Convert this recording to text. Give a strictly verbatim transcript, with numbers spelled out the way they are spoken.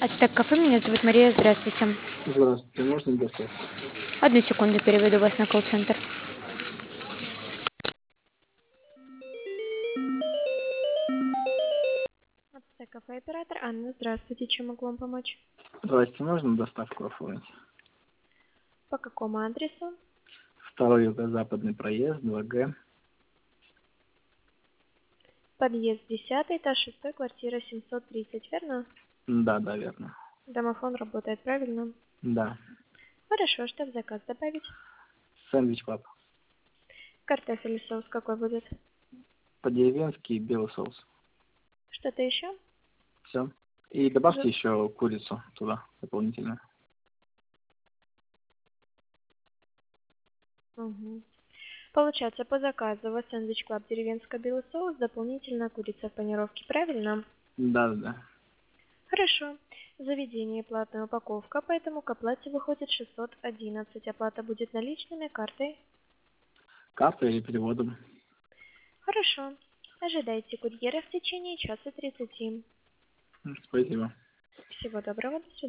Ацтек кафе, меня зовут Мария, здравствуйте. Здравствуйте, можно доставку? Одну секунду, переведу вас на колл-центр. Ацтек кафе, оператор Анна, здравствуйте, чем могу вам помочь? Здравствуйте, можно доставку оформить? По какому адресу? Второй юго-западный проезд, два Г. Подъезд десятый, этаж шестой, квартира семьсот тридцать, верно? Да, да, верно. Домофон работает правильно? Да. Хорошо, что в заказ добавить? Сэндвич пап. Картофель или соус какой будет? По-деревенски белый соус. Что-то еще? Все. И добавьте З- еще курицу туда дополнительно. Мгм. Получается, по заказу у вас сэндвич клаб деревенский белый соус, дополнительно курица в панировке, правильно? Да, да, да. Хорошо. Заведение платная упаковка, поэтому к оплате выходит шестьсот одиннадцать. Оплата будет наличными, картой. Картой или переводом? Хорошо. Ожидайте курьера в течение часа тридцати. Спасибо. Всего доброго. До свидания.